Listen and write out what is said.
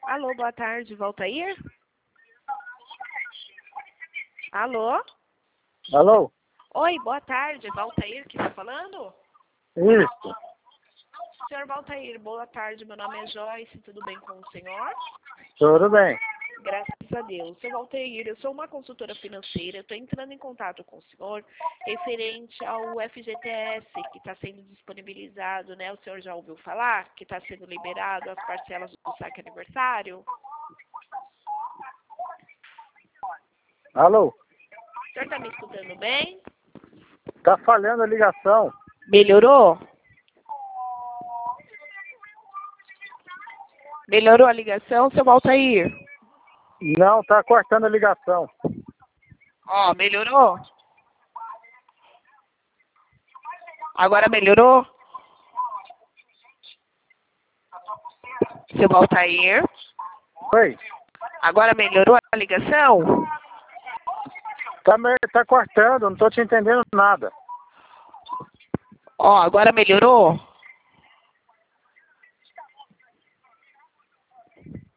Alô, boa tarde, Valtair? Alô? Alô? Oi, boa tarde, Valtair que está falando? Isso. Senhor Valtair, boa tarde, meu nome é Joyce, tudo bem com o senhor? Tudo bem. Graças a Deus. Senhor Valtair, eu sou uma consultora financeira, estou entrando em contato com o senhor referente ao FGTS que está sendo disponibilizado, né? O senhor já ouviu falar que está sendo liberado as parcelas do saque aniversário? Alô? O senhor está me escutando bem? Tá falhando a ligação. Melhorou? Melhorou a ligação, seu Valtair? Não, tá cortando a ligação. Ó, melhorou? Agora melhorou? Seu Valtair? Oi. Agora melhorou a ligação? Tá cortando, não tô te entendendo nada. Ó, agora melhorou?